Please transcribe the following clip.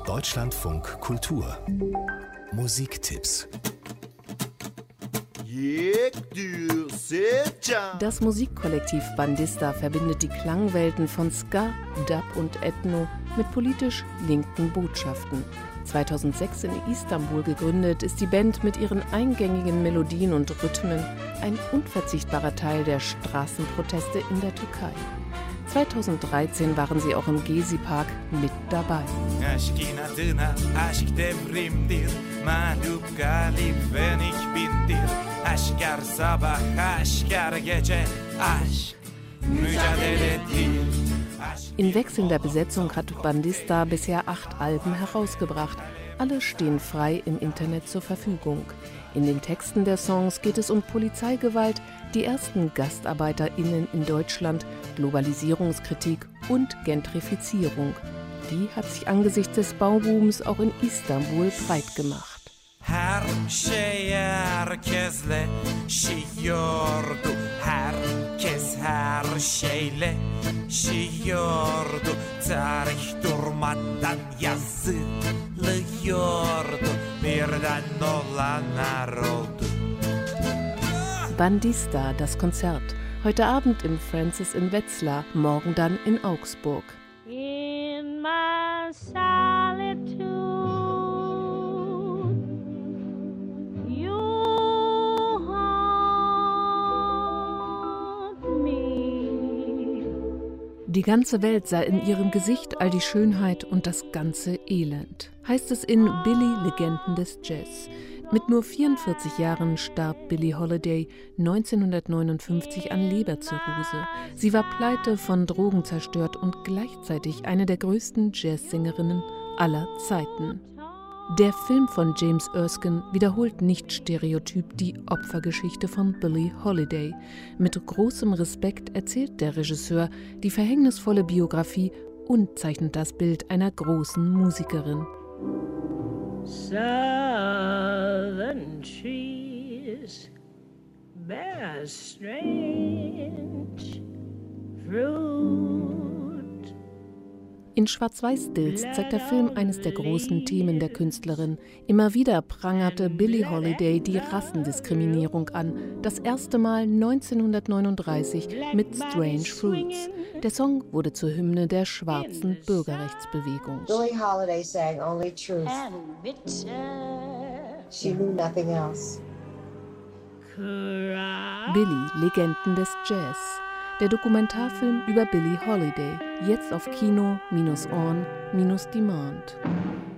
Deutschlandfunk Kultur Musiktipps. Das Musikkollektiv Bandista verbindet die Klangwelten von Ska, Dub und Ethno mit politisch linken Botschaften. 2006 in Istanbul gegründet, ist die Band mit ihren eingängigen Melodien und Rhythmen ein unverzichtbarer Teil der Straßenproteste in der Türkei. 2013 waren sie auch im Gezi-Park mit dabei. In wechselnder Besetzung hat Bandista bisher 8 Alben herausgebracht. Alle stehen frei im Internet zur Verfügung. In den Texten der Songs geht es um Polizeigewalt, die ersten GastarbeiterInnen in Deutschland, Globalisierungskritik und Gentrifizierung. Die hat sich angesichts des Baubooms auch in Istanbul breit gemacht. Her herkesle şiyordu, herkes her şeyle şiyordu, tarih durmadan yazılıyordu, birden olanlar oldu. Bandista, das Konzert. Heute Abend im Francis in Wetzlar, morgen dann in Augsburg. In my solitude, you haunt me. Die ganze Welt sah in ihrem Gesicht all die Schönheit und das ganze Elend, heißt es in Billie Legenden des Jazz. Mit nur 44 Jahren starb Billie Holiday 1959 an Leberzirrhose. Sie war pleite, von Drogen zerstört und gleichzeitig eine der größten Jazzsängerinnen aller Zeiten. Der Film von James Erskine wiederholt nicht stereotyp die Opfergeschichte von Billie Holiday. Mit großem Respekt erzählt der Regisseur die verhängnisvolle Biografie und zeichnet das Bild einer großen Musikerin. Southern trees bear strange fruit. In Schwarz-Weiß-Stills zeigt der Film eines der großen Themen der Künstlerin. Immer wieder prangerte Billie Holiday die Rassendiskriminierung an. Das erste Mal 1939 mit Strange Fruits. Der Song wurde zur Hymne der schwarzen Bürgerrechtsbewegung. Billie Holiday sang only truth. She knew nothing else. Billie, Legenden des Jazz. Der Dokumentarfilm über Billie Holiday. Jetzt auf Kino-On-Demand.